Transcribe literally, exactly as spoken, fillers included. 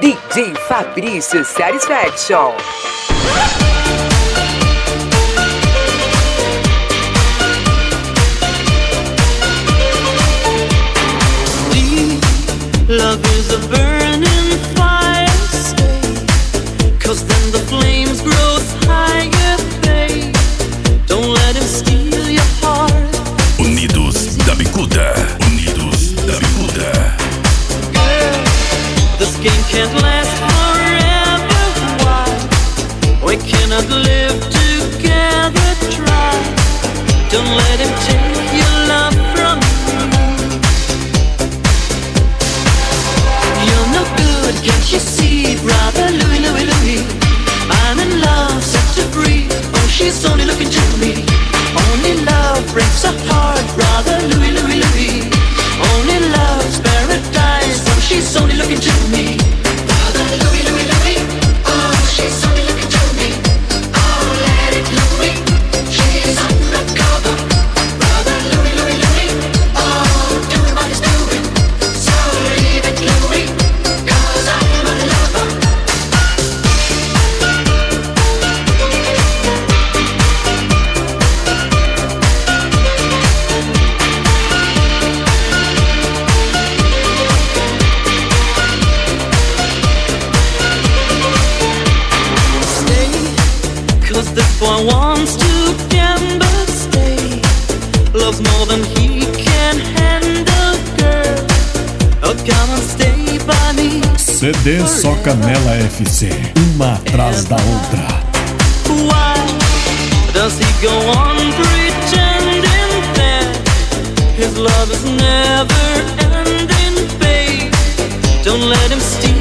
D J Fabrício Satisfaction. Love is a burning fire, stay, 'cause then the flames grow higher, babe. Don't let him steal your heart. Unidos da Bicuda, Unidos da Bicuda. Girl, this game can't last forever, why? We cannot live together, try. Don't let him take your love from me. Can't you see, brother Louie, Louie, Louie? I'm in love, set to free. Oh, she's only looking to me. Only love breaks a heart, brother Louie, Louie, Louie. Only love's paradise. Oh, she's only looking to me. Brother Louie, Louie, Louie. Oh, she's only looking to me. Oh, let it Louie. She's undercover. Brother Louie, Louie, Louie. Oh, doing what he's doing. So leave it, Louie. This boy wants to gamble, stay. Loves more than he can handle, girl. Oh, come and stay by me. C D Só Canela F C, uma atrás da outra. Why does he go on pretending that his love is never ending, babe? Don't let him steal